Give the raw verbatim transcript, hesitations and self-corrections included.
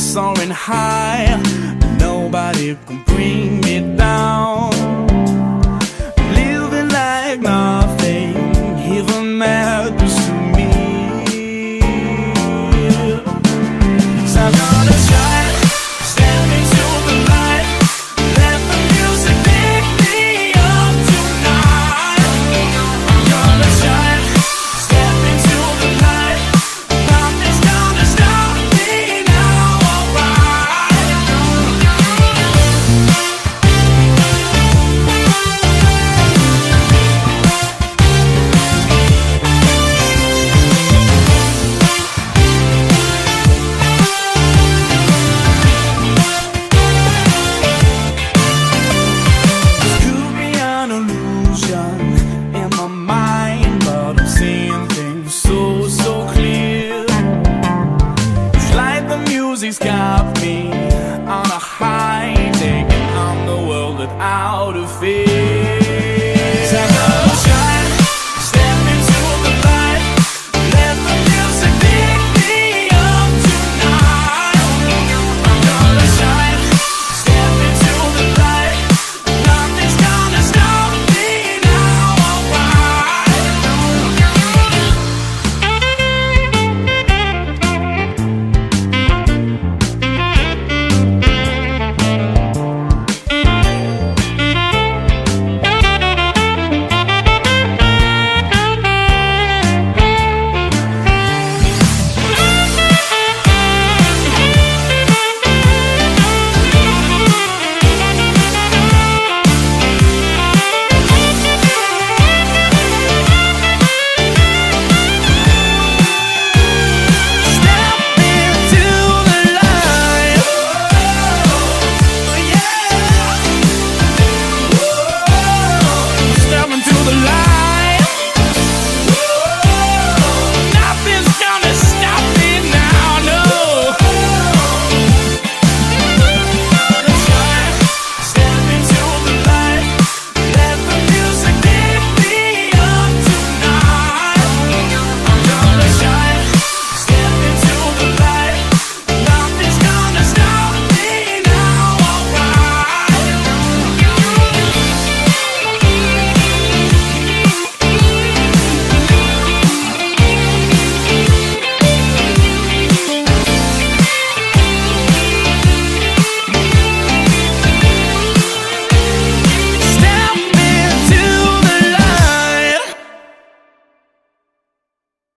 soaring high. Nobody can bring me down. Living like nothing even matters to me. So I'm gonna shine, step into the light. Let the music pick me up tonight. I'm gonna shine, step into the light. Nothing's gonna stop me now, alright. This could be an illusion in my mind, but I'm seeing things so, so clear. It's like the music's got me on a high, taking on the world without a fear.